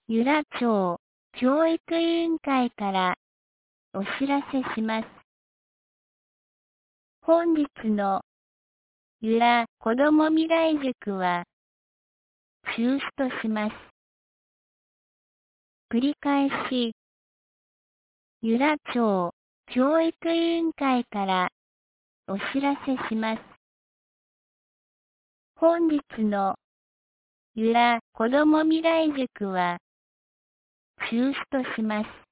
由良町教育委員会からお知らせします。本日の由良子ども未来塾は中止とします。繰り返し、由良町教育委員会からお知らせします。本日の由良子ども未来塾は中止とします。